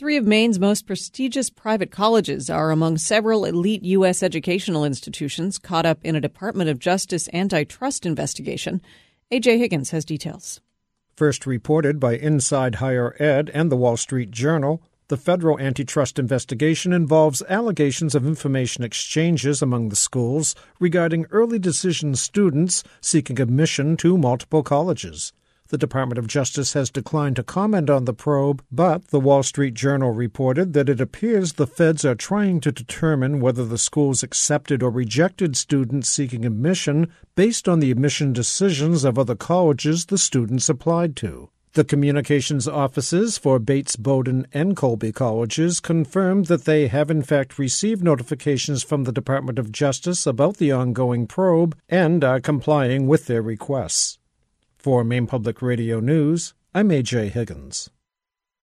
Three of Maine's most prestigious private colleges are among several elite U.S. educational institutions caught up in a Department of Justice antitrust investigation. A.J. Higgins has details. First reported by Inside Higher Ed and the Wall Street Journal, the federal antitrust investigation involves allegations of information exchanges among the schools regarding early decision students seeking admission to multiple colleges. The Department of Justice has declined to comment on the probe, but the Wall Street Journal reported that it appears the feds are trying to determine whether the schools accepted or rejected students seeking admission based on the admission decisions of other colleges the students applied to. The communications offices for Bates, Bowdoin, and Colby colleges confirmed that they have in fact received notifications from the Department of Justice about the ongoing probe and are complying with their requests. For Maine Public Radio News, I'm A.J. Higgins.